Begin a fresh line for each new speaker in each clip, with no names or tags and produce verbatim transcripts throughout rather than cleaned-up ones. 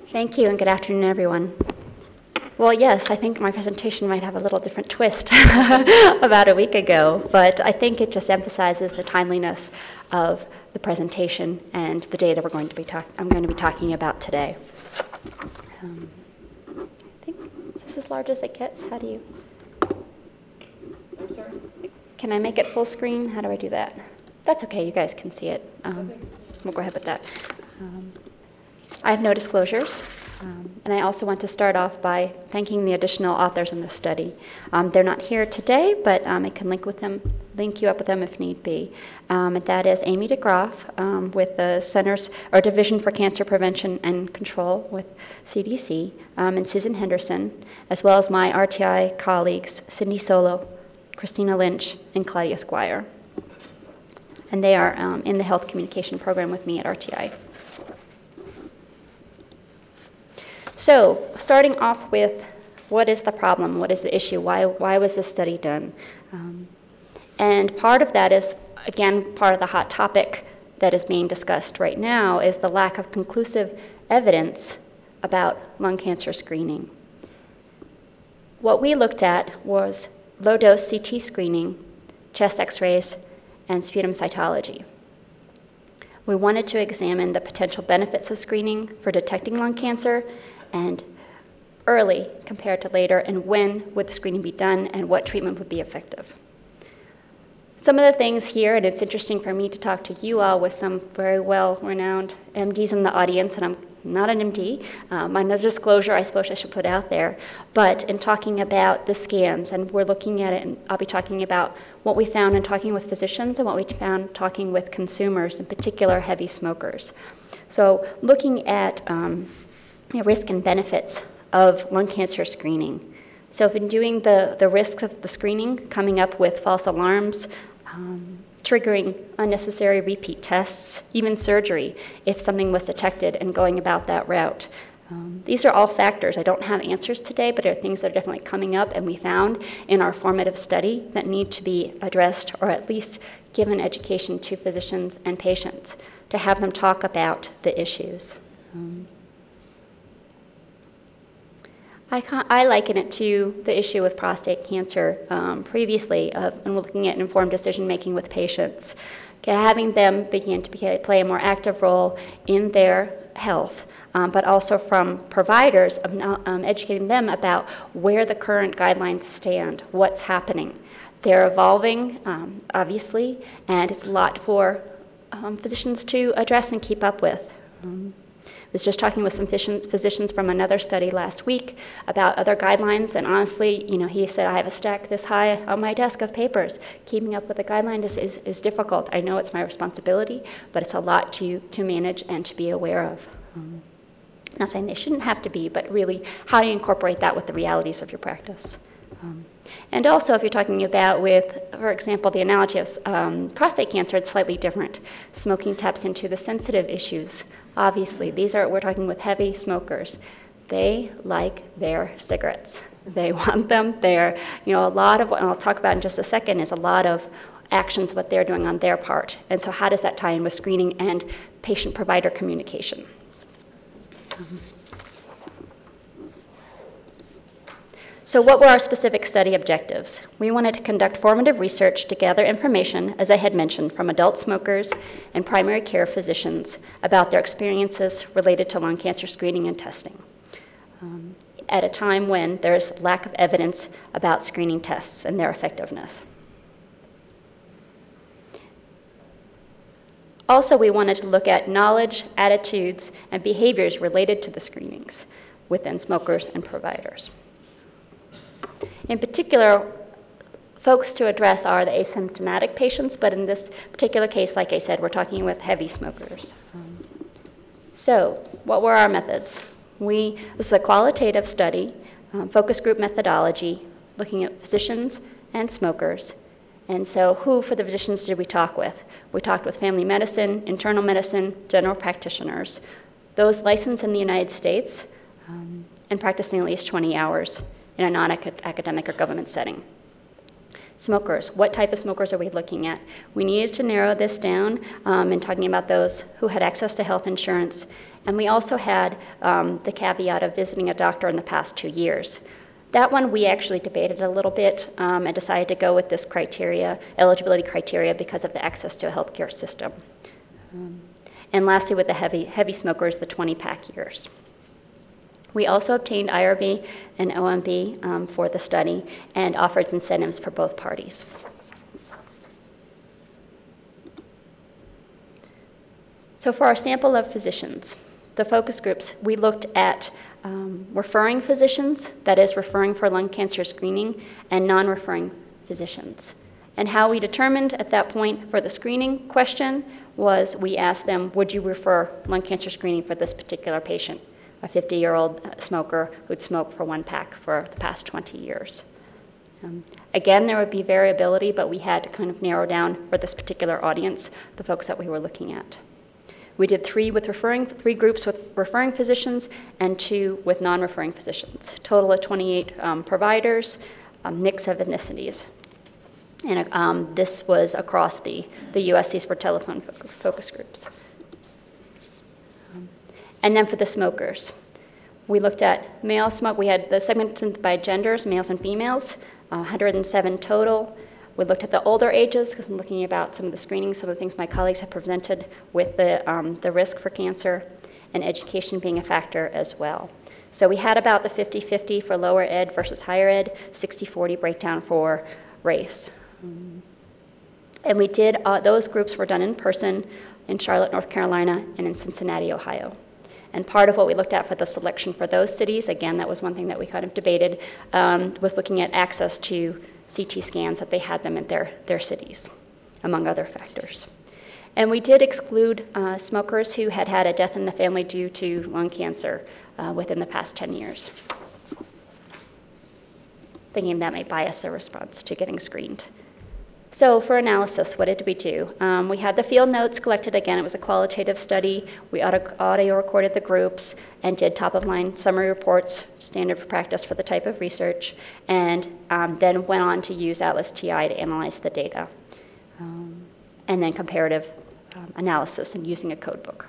Thank you, and good afternoon, everyone. Well, yes, I think my presentation might have a little different twist about a week ago, but I think it just emphasizes the timeliness of the presentation and the data we're going to be talk- I'm going to be talking about today. Um, I think this is as large as it gets. How do you?
I'm sorry?
Can I make it full screen? How do I do that? That's okay. You guys can see it. Um, we'll go ahead with that. Um, I have no disclosures, um, and I also want to start off by thanking the additional authors in this study. Um, they're not here today, but um, I can link with them, link you up with them if need be. Um, and that is Amy DeGroff um, with the Centers or Division for Cancer Prevention and Control with C D C, um, and Susan Henderson, as well as my R T I colleagues Cindy Solo, Christina Lynch, and Claudia Squire. And they are um, in the health communication program with me at R T I. So, starting off with what is the problem, what is the issue, why, why was this study done? Um, and part of that is, again, part of the hot topic that is being discussed right now is the lack of conclusive evidence about lung cancer screening. What we looked at was low-dose C T screening, chest x-rays, and sputum cytology. We wanted to examine the potential benefits of screening for detecting lung cancer and early compared to later, and when would the screening be done and what treatment would be effective. Some of the things here, and it's interesting for me to talk to you all with some very well-renowned M Ds in the audience, and I'm not an M D. Um, another disclosure I suppose I should put out there, but in talking about the scans, and we're looking at it, and I'll be talking about what we found in talking with physicians and what we found talking with consumers, in particular heavy smokers. So looking at um, you know, risk and benefits of lung cancer screening. So in doing the, the risks of the screening, coming up with false alarms, um, triggering unnecessary repeat tests, even surgery if something was detected, and going about that route. Um, these are all factors. I don't have answers today, but are things that are definitely coming up and we found in our formative study that need to be addressed, or at least given education to physicians and patients to have them talk about the issues. Um, I, I liken it to the issue with prostate cancer um, previously, of, and we're looking at informed decision-making with patients, okay, having them begin to be, play a more active role in their health, um, but also from providers, of now, um, educating them about where the current guidelines stand, what's happening. They're evolving, um, obviously, and it's a lot for um, physicians to address and keep up with. Um, I was just talking with some physicians from another study last week about other guidelines, and honestly, you know, he said, I have a stack this high on my desk of papers. Keeping up with the guideline is, is, is difficult. I know it's my responsibility, but it's a lot to, to manage and to be aware of. Um, not saying they shouldn't have to be, but really, how do you incorporate that with the realities of your practice? Um, and also, if you're talking about with, for example, the analogy of um, prostate cancer, it's slightly different. Smoking taps into the sensitive issues. Obviously, these are, we're talking with heavy smokers. They like their cigarettes. They want them. They're, you know, a lot of what I'll talk about in just a second is a lot of actions what they're doing on their part. And so how does that tie in with screening and patient-provider communication? Um, So what were our specific study objectives? We wanted to conduct formative research to gather information, as I had mentioned, from adult smokers and primary care physicians about their experiences related to lung cancer screening and testing, um, at a time when there's lack of evidence about screening tests and their effectiveness. Also, we wanted to look at knowledge, attitudes, and behaviors related to the screenings within smokers and providers. In particular, folks to address are the asymptomatic patients, but in this particular case, like I said, we're talking with heavy smokers. Um, so, what were our methods? We, this is a qualitative study, um, focus group methodology, looking at physicians and smokers. And so, who for the physicians did we talk with? We talked with family medicine, internal medicine, general practitioners, those licensed in the United States um, and practicing at least twenty hours in a non-academic or government setting. Smokers, what type of smokers are we looking at? We needed to narrow this down um, in talking about those who had access to health insurance. And we also had um, the caveat of visiting a doctor in the past two years. That one we actually debated a little bit um, and decided to go with this criteria, eligibility criteria, because of the access to a healthcare system. Um, and lastly, with the heavy, heavy smokers, the twenty pack years. We also obtained I R B and O M B um, for the study and offered incentives for both parties. So for our sample of physicians, the focus groups, we looked at um, referring physicians, that is, referring for lung cancer screening, and non-referring physicians. And how we determined at that point for the screening question was we asked them, would you refer lung cancer screening for this particular patient? A fifty-year-old smoker who'd smoked for one pack for the past twenty years. Um, again, there would be variability, but we had to kind of narrow down for this particular audience the folks that we were looking at. We did three with referring, three groups with referring physicians and two with non-referring physicians. Total of twenty-eight um, providers, um, mix of ethnicities. And um, this was across the, the U S. These were telephone focus groups. And then for the smokers, we looked at male smoke. We had the segmented by genders, males and females, uh, one hundred seven total. We looked at the older ages, because I'm looking about some of the screenings, some of the things my colleagues have presented with the, um, the risk for cancer, and education being a factor as well. So we had about the fifty fifty for lower ed versus higher ed, sixty forty breakdown for race. Um, and we did, uh, those groups were done in person in Charlotte, North Carolina, and in Cincinnati, Ohio. And part of what we looked at for the selection for those cities, again, that was one thing that we kind of debated, um, was looking at access to C T scans, that they had them in their, their cities, among other factors. And we did exclude uh, smokers who had had a death in the family due to lung cancer uh, within the past ten years, thinking that might bias the response to getting screened. So for analysis, what did we do? Um, we had the field notes collected. Again, it was a qualitative study. We auto, audio recorded the groups and did top-of-line summary reports, standard for practice for the type of research, and um, then went on to use Atlas T I to analyze the data, um, and then comparative um, analysis and using a code book.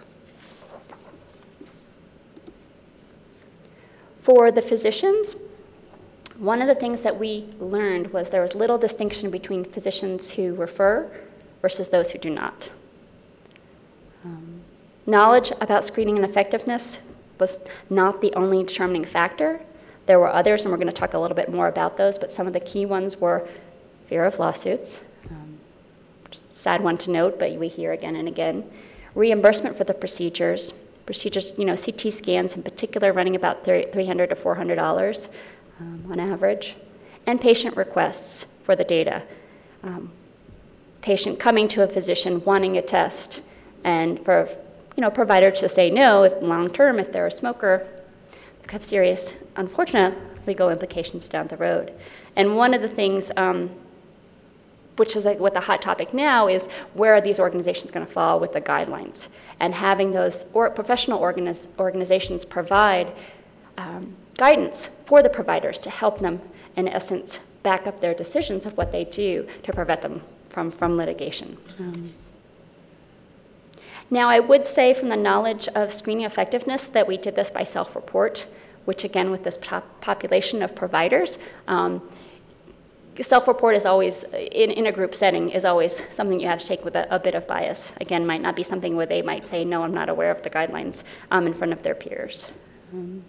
For the physicians, one of the things that we learned was there was little distinction between physicians who refer versus those who do not. Um, knowledge about screening and effectiveness was not the only determining factor. There were others, and we're going to talk a little bit more about those, but some of the key ones were fear of lawsuits, um, sad one to note, but we hear again and again, reimbursement for the procedures, procedures, you know, C T scans in particular running about three hundred to four hundred dollars. Um, on average, and patient requests for the data. Um, patient coming to a physician wanting a test, and for you know provider to say no, if long term, if they're a smoker, could have serious, unfortunate legal implications down the road. And one of the things, um, which is like what the hot topic now, is where are these organizations going to fall with the guidelines, and having those or professional organiz- organizations provide um, guidance for the providers to help them, in essence, back up their decisions of what they do to prevent them from, from litigation. Um, now, I would say from the knowledge of screening effectiveness that we did this by self-report, which again, with this pop- population of providers, um, self-report is always, in, in a group setting, is always something you have to take with a, a bit of bias. Again, might not be something where they might say, no, I'm not aware of the guidelines um, in front of their peers. Um,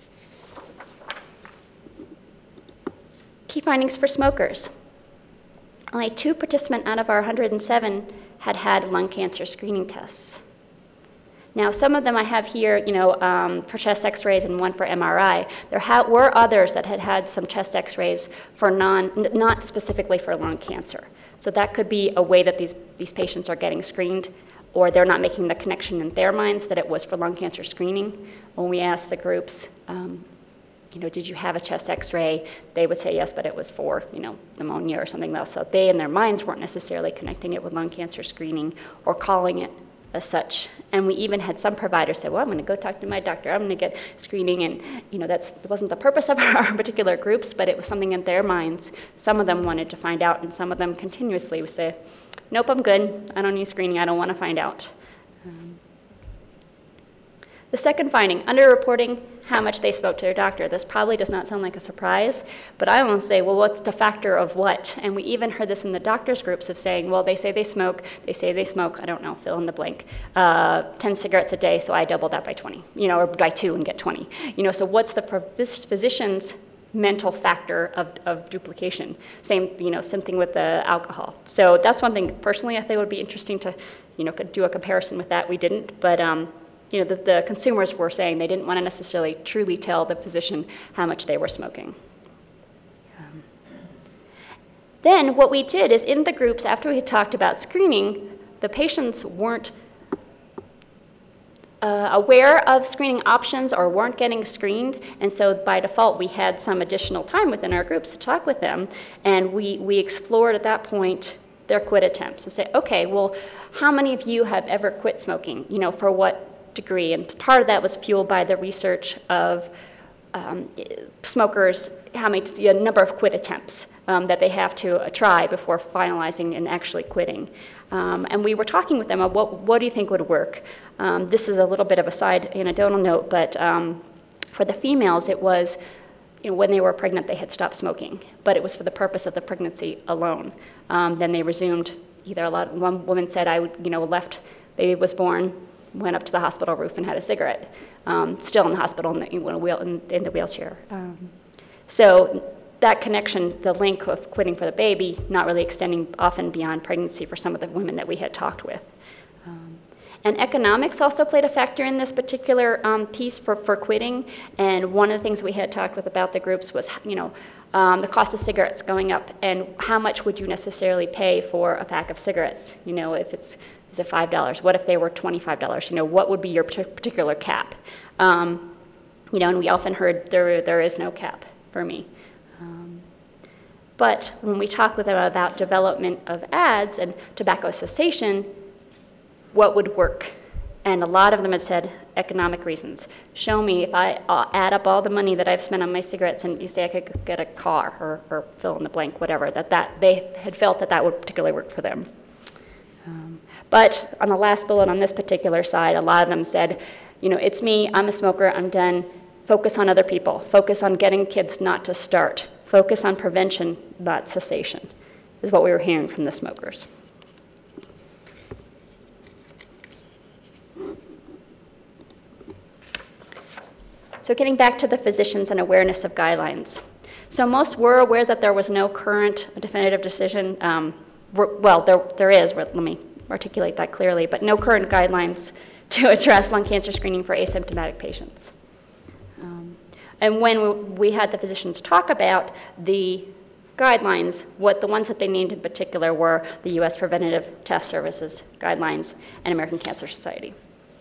Key findings for smokers. Only two participants out of our one hundred seven had had lung cancer screening tests. Now, some of them I have here, you know, um, for chest x-rays and one for M R I. There ha- were others that had had some chest x-rays for non, n- not specifically for lung cancer. So that could be a way that these, these patients are getting screened, or they're not making the connection in their minds that it was for lung cancer screening. When we asked the groups, um, you know, did you have a chest x-ray? They would say yes, but it was for, you know, pneumonia or something else. So they, in their minds, weren't necessarily connecting it with lung cancer screening or calling it as such. And we even had some providers say, well, I'm going to go talk to my doctor. I'm going to get screening. And, you know, that's, that wasn't the purpose of our particular groups, but it was something in their minds. Some of them wanted to find out, and some of them continuously would say, nope, I'm good. I don't need screening. I don't want to find out. Um, the second finding, underreporting how much they spoke to their doctor. This probably does not sound like a surprise, but I almost say, well, what's the factor of what? And we even heard this in the doctors' groups of saying, well, they say they smoke, they say they smoke, I don't know, fill in the blank, uh, ten cigarettes a day, so I double that by twenty, you know, or by two and get twenty. You know, so what's the physician's mental factor of, of duplication? Same, you know, same thing with the alcohol. So that's one thing, personally, I think would be interesting to, you know, could do a comparison with that. We didn't, but, um, you know, the, the consumers were saying they didn't want to necessarily truly tell the physician how much they were smoking. Um, then what we did is in the groups, after we had talked about screening, the patients weren't uh, aware of screening options or weren't getting screened, and so by default we had some additional time within our groups to talk with them, and we, we explored at that point their quit attempts and say, okay, well, how many of you have ever quit smoking? You know, for what degree? And part of that was fueled by the research of um, smokers, how many, the number of quit attempts um, that they have to uh, try before finalizing and actually quitting. Um, and we were talking with them about what, what do you think would work? Um, this is a little bit of a side anecdotal note, but um, for the females, it was, you know, when they were pregnant, they had stopped smoking, but it was for the purpose of the pregnancy alone. Um, then they resumed. Either a lot. One woman said, I, you know, left, baby was born, went up to the hospital roof and had a cigarette, um, still in the hospital in the, in, wheel, in, in the wheelchair. Um, so that connection, the link of quitting for the baby, not really extending often beyond pregnancy for some of the women that we had talked with. Um, and economics also played a factor in this particular um, piece for, for quitting. And one of the things we had talked with about the groups was, you know, um, the cost of cigarettes going up, and how much would you necessarily pay for a pack of cigarettes? You know, if it's Is it five dollars? What if they were twenty-five dollars? You know, what would be your particular cap? Um, you know, and we often heard there there is no cap for me. Um, but when we talk with them about development of ads and tobacco cessation, what would work? And a lot of them had said economic reasons. Show me if I uh, add up all the money that I've spent on my cigarettes, and you say I could get a car or, or fill in the blank, whatever. That that they had felt that that would particularly work for them. Um, But on the last bullet on this particular side, a lot of them said, you know, it's me, I'm a smoker, I'm done. Focus on other people. Focus on getting kids not to start. Focus on prevention, not cessation, is what we were hearing from the smokers. So getting back to the physicians and awareness of guidelines. So most were aware that there was no current definitive decision. Um, well, there, there is, let me articulate that clearly, but no current guidelines to address lung cancer screening for asymptomatic patients. Um, and when we had the physicians talk about the guidelines, what the ones that they named in particular were the U S Preventative Test Services guidelines and American Cancer Society.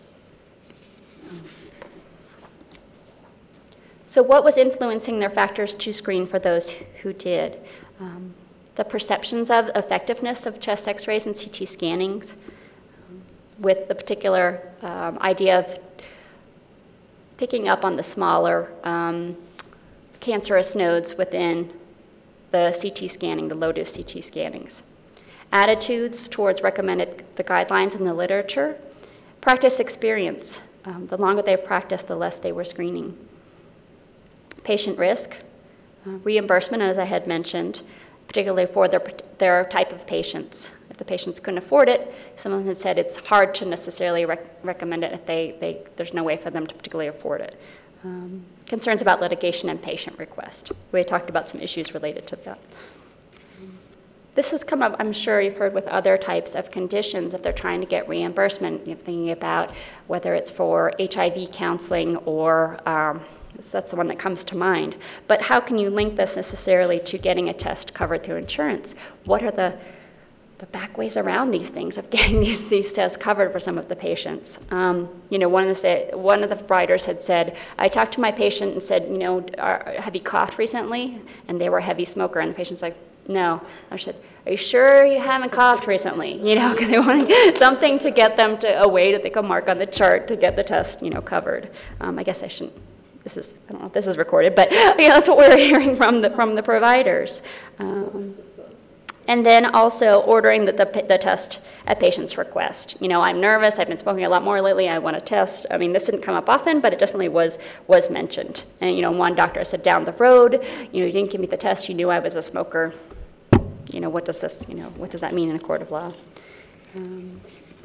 So what was influencing their factors to screen for those who did? Um, the perceptions of effectiveness of chest x-rays and C T scannings, um, with the particular um, idea of picking up on the smaller um, cancerous nodes within the C T scanning, the low-dose C T scannings. Attitudes towards recommended the guidelines in the literature. Practice experience. Um, the longer they practiced, the less they were screening. Patient risk. Uh, reimbursement, as I had mentioned, particularly for their, their type of patients. If the patients couldn't afford it, someone had said it's hard to necessarily rec- recommend it if they, they, there's no way for them to particularly afford it. Um, concerns about litigation and patient request. We talked about some issues related to that. This has come up, I'm sure you've heard, with other types of conditions if they're trying to get reimbursement. You're thinking about whether it's for H I V counseling or um, that's the one that comes to mind. But how can you link this necessarily to getting a test covered through insurance? What are the, the back ways around these things of getting these, these tests covered for some of the patients? Um, you know, one of the one of the writers had said, I talked to my patient and said, you know, are, have you coughed recently? And they were a heavy smoker, and the patient's like, no. I said, are you sure you haven't coughed recently? You know, because they wanted something to get them to a way that they could mark on the chart to get the test, you know, covered. Um, I guess I shouldn't. This is, I don't know if this is recorded, but you know, that's what we're hearing from the from the providers. Um, and then also ordering the, the the test at patient's request. You know, I'm nervous. I've been smoking a lot more lately. I want to test. I mean, this didn't come up often, but it definitely was was mentioned. And you know, one doctor said down the road, you know, you didn't give me the test. You knew I was a smoker. You know, what does this, you know, what does that mean in a court of law? Um,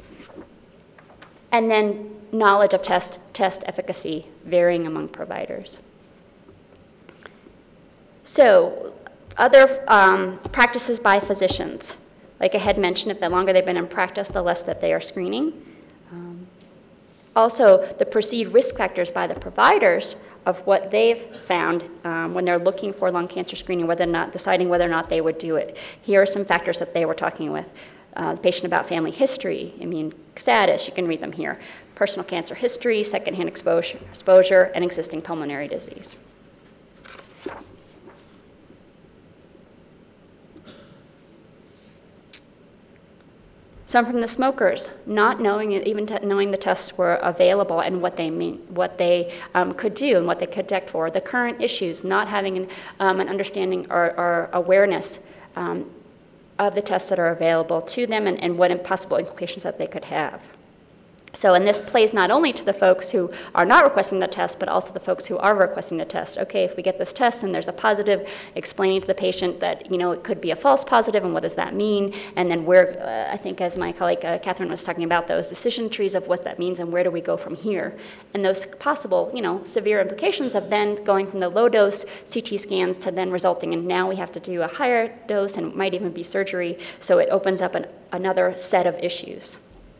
and then knowledge of test, test efficacy varying among providers. So other um, practices by physicians. Like I had mentioned, if the longer they've been in practice, the less that they are screening. Um, also, the perceived risk factors by the providers of what they've found um, when they're looking for lung cancer screening, whether or not, deciding whether or not they would do it. Here are some factors that they were talking with. Uh, the patient about family history, immune status, you can read them here. Personal cancer history, secondhand exposure, exposure and existing pulmonary disease. Some from the smokers, not knowing it, even t- knowing the tests were available and what they mean, what they um, could do and what they could detect for. The current issues, not having an, um, an understanding or, or awareness um, of the tests that are available to them and, and what possible implications that they could have. So, and this plays not only to the folks who are not requesting the test, but also the folks who are requesting the test. Okay, if we get this test and there's a positive, explaining to the patient that, you know, it could be a false positive, and what does that mean? And then where, uh, I think as my colleague uh, Catherine was talking about, those decision trees of what that means and where do we go from here? And those possible, you know, severe implications of then going from the low dose C T scans to then resulting in now we have to do a higher dose and it might even be surgery. So it opens up an, another set of issues.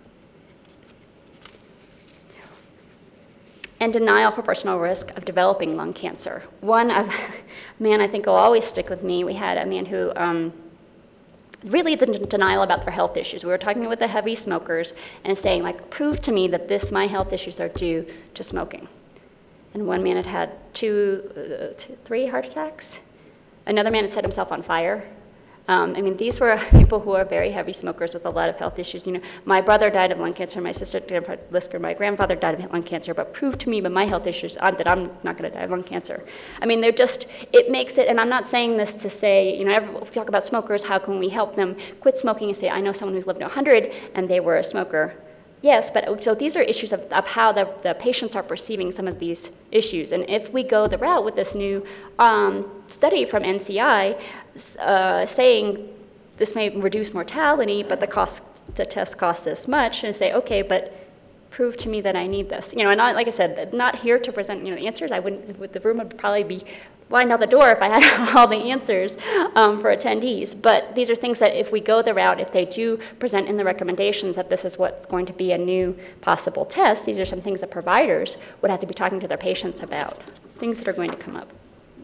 And denial for personal risk of developing lung cancer. One of, man, I think will always stick with me. We had a man who um, really the denial about their health issues. We were talking with the heavy smokers and saying, like, prove to me that this, my health issues are due to smoking. And one man had had two, uh, two three heart attacks. Another man had set himself on fire. Um, I mean, these were people who are very heavy smokers with a lot of health issues. You know, my brother died of lung cancer, my sister Lisker, my grandfather died of lung cancer, but prove to me by my health issues uh, that I'm not going to die of lung cancer. I mean, they're just, it makes it, and I'm not saying this to say, you know, every, we talk about smokers, how can we help them quit smoking and say, I know someone who's lived to one hundred and they were a smoker. Yes, but so these are issues of, of how the, the patients are perceiving some of these issues. And if we go the route with this new um, study from N C I uh, saying this may reduce mortality, but the cost, the test costs this much, and say, okay, but prove to me that I need this. You know, and I, like I said, not here to present, you know, answers. I wouldn't, the room would probably be lined out the door if I had all the answers um, for attendees. But these are things that if we go the route, if they do present in the recommendations that this is what's going to be a new possible test, these are some things that providers would have to be talking to their patients about, things that are going to come up.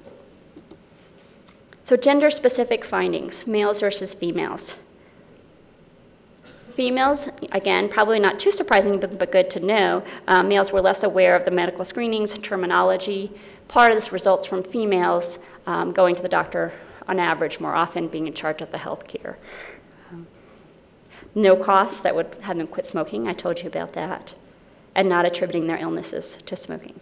So gender-specific findings, males versus females. Females, again, probably not too surprising, but, but good to know, uh, males were less aware of the medical screenings, terminology. Part of this results from females um, going to the doctor on average more often, being in charge of the health care. Um, no costs that would have them quit smoking, I told you about that, and not attributing their illnesses to smoking.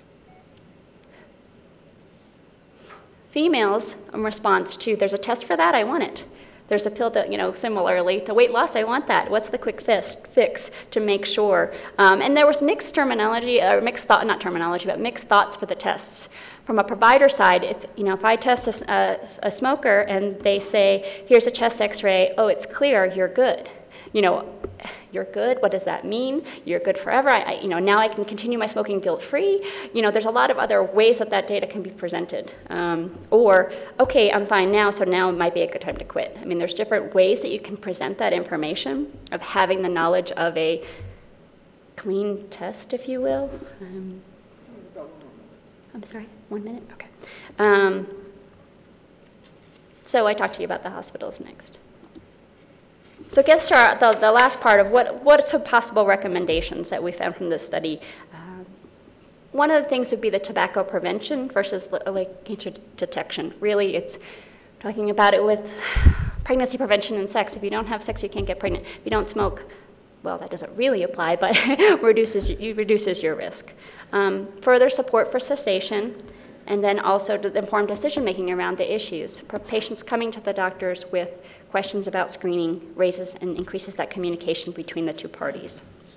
Females, in response to, there's a test for that, I want it. There's a pill that, you know, similarly to weight loss, I want that. What's the quick fix, fix to make sure? Um, and there was mixed terminology, or mixed thought, not terminology, but mixed thoughts for the tests. From a provider side, if, you know, if I test a, a, a smoker and they say, here's a chest x-ray, oh, it's clear, you're good. You know, you're good, what does that mean? You're good forever, I, I, you know, now I can continue my smoking guilt-free. You know, there's a lot of other ways that that data can be presented. Um, or, okay, I'm fine now, so now might be a good time to quit. I mean, there's different ways that you can present that information of having the knowledge of a clean test, if you will. Um, I'm sorry, one minute? Okay. Um, so I talked to you about the hospitals next. So it gets to our, the, the last part of what, what are some possible recommendations that we found from this study. Um, one of the things would be the tobacco prevention versus like cancer detection. Really, it's talking about it with pregnancy prevention and sex. If you don't have sex, you can't get pregnant. If you don't smoke, well, that doesn't really apply, but reduces, it reduces your risk. Um, further support for cessation, and then also to inform decision-making around the issues. For patients coming to the doctors with questions about screening raises and increases that communication between the two parties.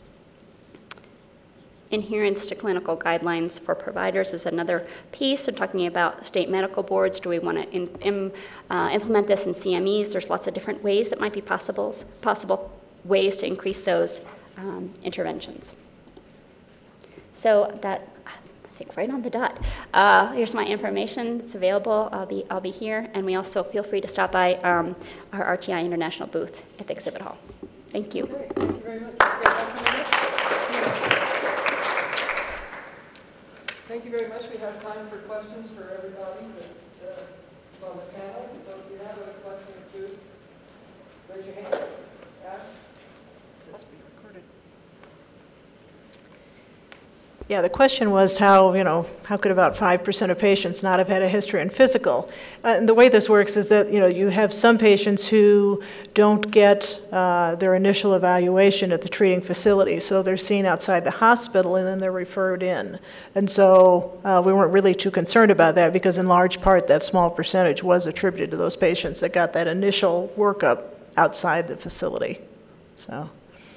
Adherence to clinical guidelines for providers is another piece. So talking about state medical boards, do we want to in, in, uh, implement this in C M Es? There's lots of different ways that might be possible, possible ways to increase those um, interventions. So that, I think right on the dot. Uh, here's my information. It's available. I'll be, I'll be here. And we also feel free to stop by um, our R T I International booth at the exhibit hall. Thank you.
Okay, thank you very much. Thank you very much. We have time for questions for everybody that's uh, on the panel. So if you have a question or two, raise your hand. Ask. It's being recorded. Yeah, the question was how, you know, how could about five percent of patients not have had a history in physical? Uh, and the way this works is that, you know, you have some patients who don't get uh, their initial evaluation at the treating facility. So they're seen outside the hospital and then they're referred in. And so uh, we weren't really too concerned about that because in large part that small percentage was attributed to those patients that got that initial workup outside the facility. So.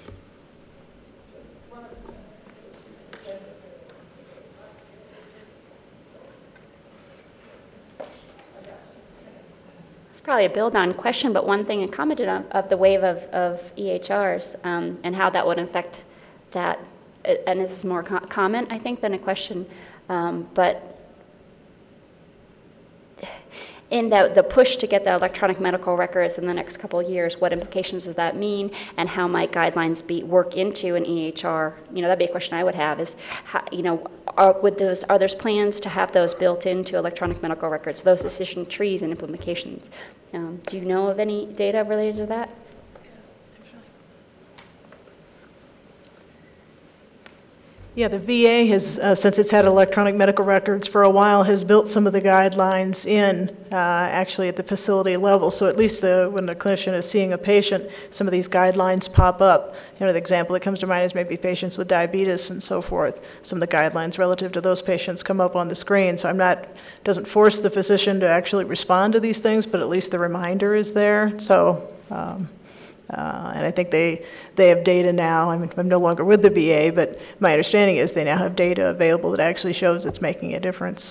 Probably a build on question, but one thing I commented on of the wave of, of E H Rs um, and how that would affect that, and this is more co comment, I think, than a question, um, but in the, the push to get the electronic medical records in the next couple of years, what implications does that mean, and how might guidelines be work into an E H R? You know, that'd be a question I would have is, how, you know, are, would those, are there plans to have those built into electronic medical records, those decision trees and implications? Um, do you know of any data related to that?
Yeah, the V A has, uh, since it's had electronic medical records for a while, has built some of the guidelines in uh, actually at the facility level. So at least the, when the clinician is seeing a patient, some of these guidelines pop up. You know, the example that comes to mind is maybe patients with diabetes and so forth. Some of the guidelines relative to those patients come up on the screen. So I'm not, doesn't force the physician to actually respond to these things, but at least the reminder is there. So. Um, Uh, and I think they, they have data now. I mean, I'm no longer with the V A, but my understanding is they now have data available that actually shows it's making a difference.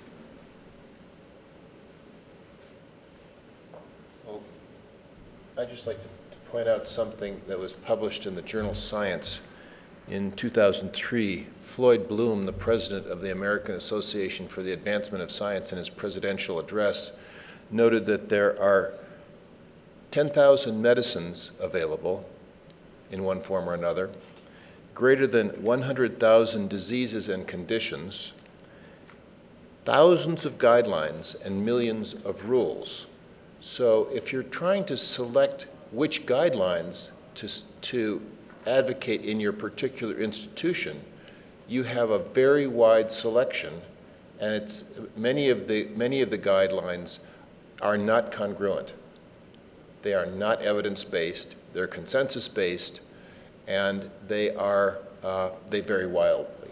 Well, I'd just like to, to point out something that was published in the journal Science in two thousand three. Floyd Bloom, the president of the American Association for the Advancement of Science, in his presidential address, noted that there are ten thousand medicines available in one form or another, greater than one hundred thousand diseases and conditions, thousands of guidelines, and millions of rules. So if you're trying to select which guidelines to, to advocate in your particular institution, you have a very wide selection, and it's, many of the, many of the guidelines are not congruent. They are not evidence-based, they're consensus-based, and they are, uh, they vary wildly.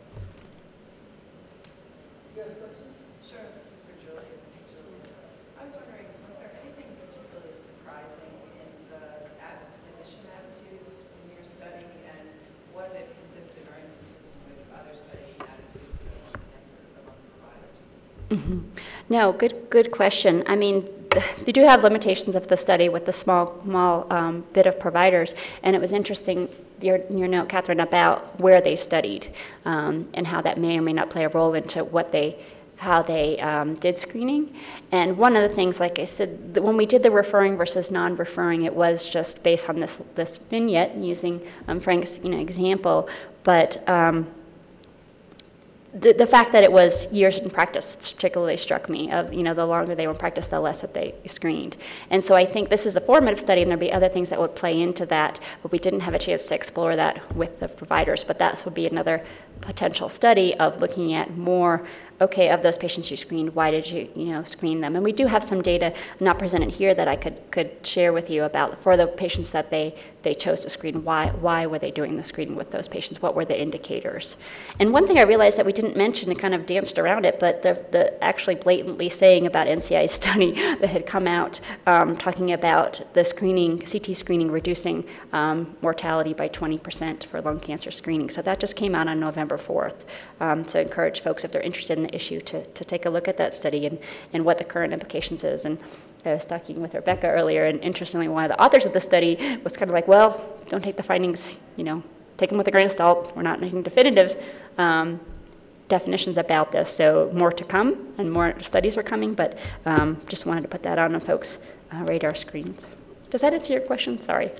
You have a question? Sure, this is for Julie. I was wondering, was there anything particularly surprising in the physician attitudes in your study, and was it consistent or inconsistent with other study attitudes among providers?
Mm-hmm. No, good, good question. I mean, they do have limitations of the study with the small, small um, bit of providers, and it was interesting, your, your note, Catherine, about where they studied um, and how that may or may not play a role into what they, how they um, did screening. And one of the things, like I said, the, when we did the referring versus non-referring, it was just based on this, this vignette using um, Frank's you know, example, but um, the, the fact that it was years in practice particularly struck me. Of, you know, the longer they were in practice, the less that they screened. And so I think this is a formative study, and there'd be other things that would play into that, but we didn't have a chance to explore that with the providers. But that would be another potential study of looking at more, okay, of those patients you screened, why did you, you know, screen them? And we do have some data not presented here that I could, could share with you about for the patients that they, they chose to screen, why, why were they doing the screening with those patients? What were the indicators? And one thing I realized that we didn't mention and kind of danced around it, but the, the actually blatantly saying about N C I's study that had come out um, talking about the screening, C T screening reducing um, mortality by twenty percent for lung cancer screening. So that just came out on November fourth. Um, to encourage folks, if they're interested in the issue, to, to take a look at that study and, and what the current implications is. And I was talking with Rebecca earlier, and interestingly, one of the authors of the study was kind of like, well, don't take the findings, you know, take them with a grain of salt. We're not making definitive um, definitions about this. So more to come, and more studies are coming, but um, just wanted to put that on the folks' uh, radar screens. Does that answer your question? Sorry.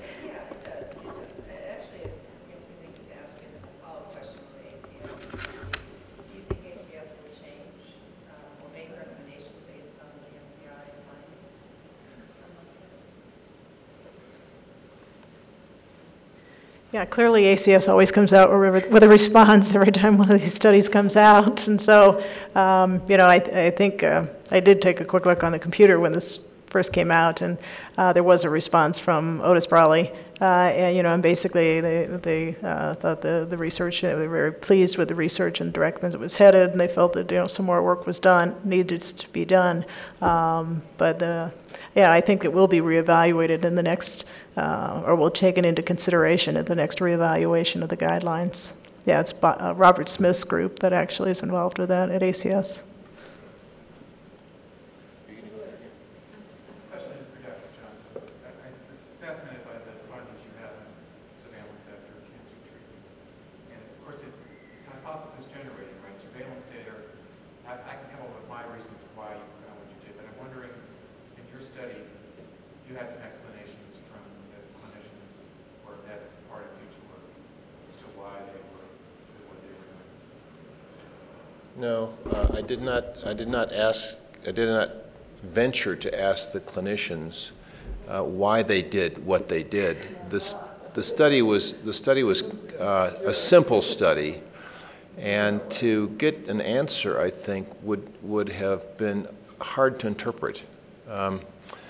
Yeah, clearly A C S always comes out with a response every time one of these studies comes out. And so, um, you know, I, I think uh, I did take a quick look on the computer when this first came out, and uh, there was a response from Otis Brawley. Uh, and, you know, and basically they, they uh, thought the, the research, they were very pleased with the research and direction it was headed, and they felt that, you know, some more work was done, needed to be done. Um, but, uh, yeah, I think it will be reevaluated in the next, uh, or will taken into consideration at the next reevaluation of the guidelines. Yeah, it's uh, Robert Smith's group that actually is involved with that at A C S.
No, uh, I did not. I did not ask. I did not venture to ask the clinicians uh, why they did what they did. This, the study was the study was uh, a simple study, and to get an answer, I think, would would have been hard to interpret. Um,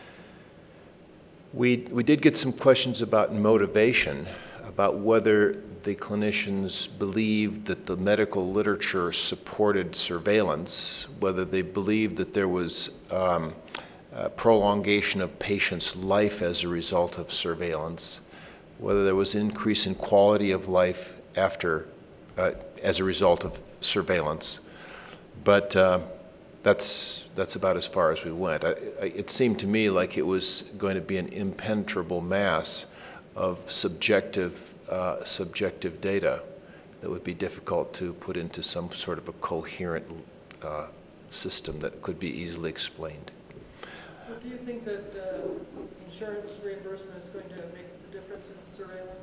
we we did get some questions about motivation, about whether the clinicians believed that the medical literature supported surveillance, whether they believed that there was um, a prolongation of patients' life as a result of surveillance, whether there was increase in quality of life after, uh, as a result of surveillance. But uh, that's, that's about as far as we went. I, I, it seemed to me like it was going to be an impenetrable mass of subjective Uh, subjective data that would be difficult to put into some sort of a coherent uh, system that could be easily explained.
Well, do you think that uh, insurance reimbursement is going to make the difference in surveillance?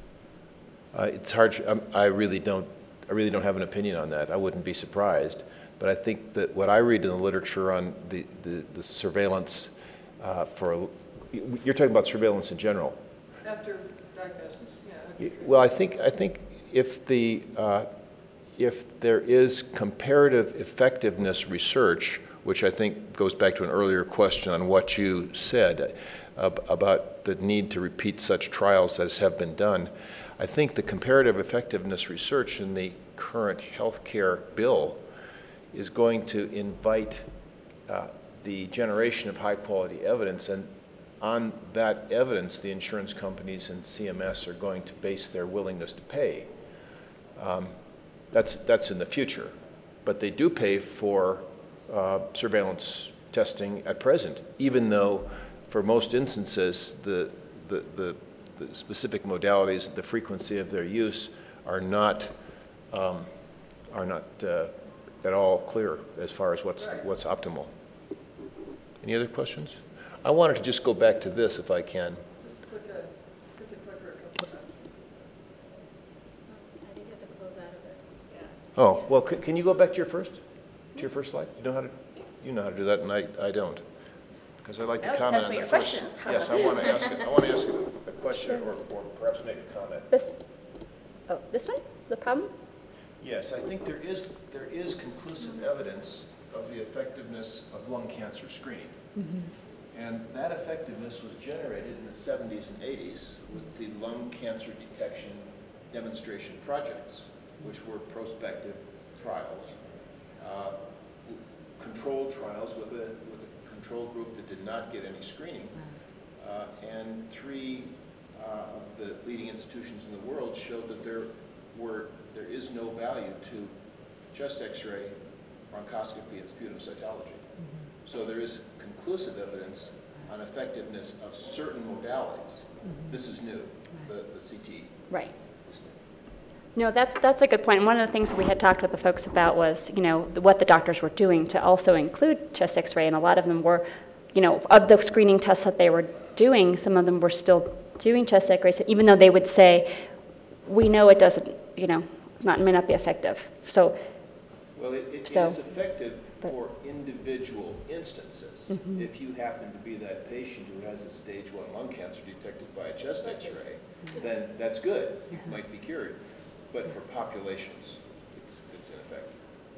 Uh, it's hard. Um, I really don't. I really don't have an opinion on that. I wouldn't be surprised, but I think that what I read in the literature on the the, the surveillance uh, for you're talking about surveillance in general.
After diagnosis.
Well, I think I think if the uh, if there is comparative effectiveness research, which I think goes back to an earlier question on what you said uh, about the need to repeat such trials as have been done, I think the comparative effectiveness research in the current healthcare bill is going to invite uh, the generation of high-quality evidence, and on that evidence, the insurance companies and C M S are going to base their willingness to pay. Um, that's, that's in the future. But they do pay for uh, surveillance testing at present, even though for most instances the, the, the, the specific modalities, the frequency of their use are not, um, are not uh, at all clear as far as what's, what's optimal. Any other questions? I wanted to just go back to this, if I can.
Just click a, click the clicker, it comes up.
I think you have to close out of it.
Oh, well, c- can you go back to your first, to your first slide? You know how to, you know how to do that, and I, I don't. Because I'd like to
That
comment
depends
on the
what your
first.
question is.
Yes, I want to ask, it- I want to ask you a question or, or perhaps make a comment.
This, oh, this way? The problem?
Yes, I think there is, there is conclusive evidence of the effectiveness of lung cancer screening.
Mm-hmm.
And that effectiveness was generated in the seventies and eighties with the lung cancer detection demonstration projects, which were prospective trials, uh, controlled trials with a, with a control group that did not get any screening. Uh, and three uh, of the leading institutions in the world showed that there were, there is no value to chest x-ray, bronchoscopy, and sputum cytology. Mm-hmm. So there is conclusive evidence on effectiveness of certain modalities. Mm-hmm. This is new, the, the C T.
Right. No, that's, that's a good point. And one of the things we had talked with the folks about was, you know, what the doctors were doing to also include chest x-ray, and a lot of them were, you know, of the screening tests that they were doing, some of them were still doing chest x-rays, even though they would say, we know it doesn't, you know, not, may not be effective. So,
well, it, it
so,
is effective for individual instances.
Mm-hmm.
If you happen to be that patient who has a stage one lung cancer detected by a chest x-ray, mm-hmm. then that's good. You mm-hmm. might be cured. But for populations, it's, it's ineffective.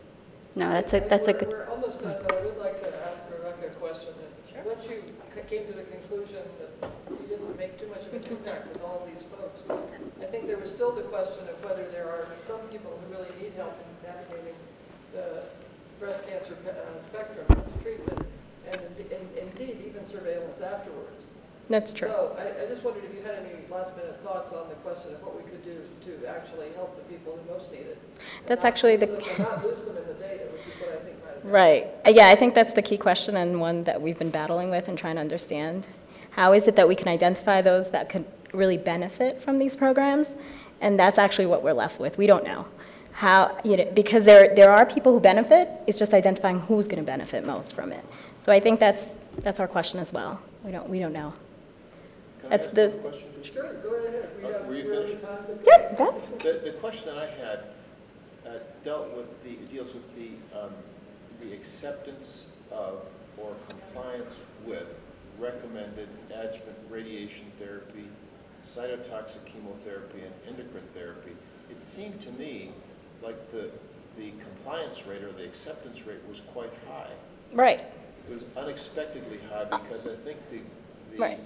No, that's a, that's a good...
We're almost done, but I would like to ask Rebecca a question. Sure. Once you came to the conclusion that you didn't make too much of an impact with all of these folks, I think there was still the question of whether there are some people who really need help in navigating the breast cancer uh, spectrum of treatment, and, and indeed even surveillance afterwards.
That's true.
So I, I just wondered if you had any last-minute thoughts on the question of what we could do to actually help the people who most need it.
That's actually the...
Them, not lose them in the data, which is what I think might have been.
Right. Yeah, I think that's the key question, and one that we've been battling with and trying to understand. How is it that we can identify those that could really benefit from these programs? And that's actually what we're left with. We don't know. How, you know, because there, there are people who benefit, it's just identifying who's going to benefit most from it. So I think that's, that's our question as well. We don't, we don't know.
Can
That's
I ask
the...
one question?
Sure, go right ahead. We
Uh,
have
were you
really
finished?
time to
Yeah, that's...
The, the question that I had uh, dealt with the, deals with the, um, the acceptance of or compliance with recommended adjuvant radiation therapy, cytotoxic chemotherapy, and endocrine therapy. It seemed to me like the, the compliance rate or the acceptance rate was quite high.
Right.
It was unexpectedly high because I think the, the,
Right.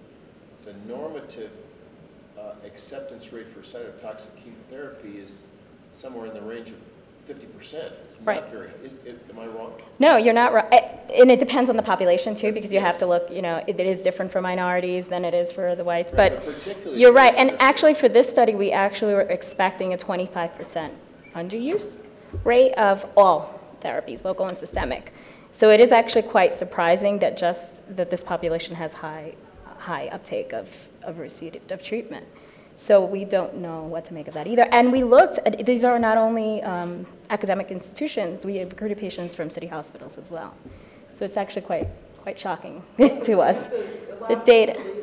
the normative uh, acceptance rate for cytotoxic chemotherapy is somewhere in the range of fifty percent. It's
Right.
not very, is, is, am I wrong?
No, you're not right. And it depends on the population, too, because you have to look, you know, it, it is different for minorities than it is for the whites.
Right,
but
but particularly
you're
for
right.
the
And
Christian-
actually, for this study, we actually were expecting a twenty-five percent underuse rate of all therapies, local and systemic. So it is actually quite surprising that just that this population has high, high uptake of, of receipt of treatment. So we don't know what to make of that either. And we looked at, these are not only um, academic institutions, we have recruited patients from city hospitals as well. So it's actually quite, quite shocking to us, the data.